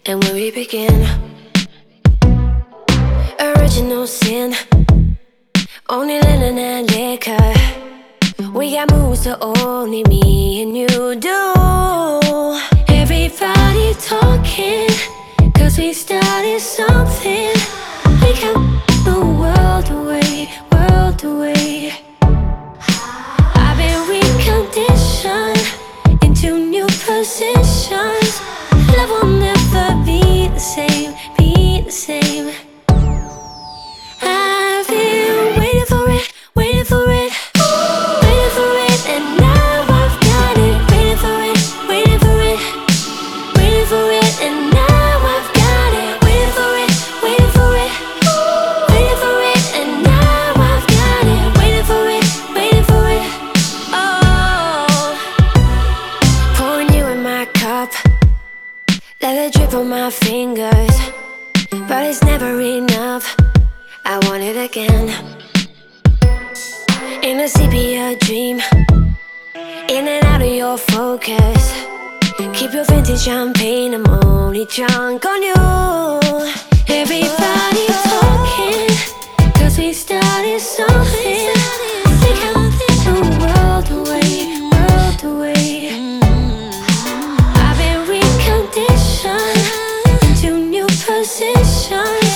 And when we begin, original sin, only linen and liquor. We got moves that only me and you do. Everybody talking, cause we started something. We can the world away, world away. I've been reconditioned into new positions. Love will never be the same, be the same. I've been waiting for it, waiting for it, waiting for it, and now I've got it. Waiting for it, waiting for it, waiting for it, and now I've got it. Waiting for it, waiting for it, waiting for it, and now I've got it. Waiting for it, waiting for it. Oh, pouring you in my cup, let it drip on my fingers, but it's never enough. I want it again. In a sepia dream, in and out of your focus. Keep your vintage champagne, I'm only drunk on you. Everybody talking, cause we started something. We can the world away, world away. I've been reconditioned into new positions.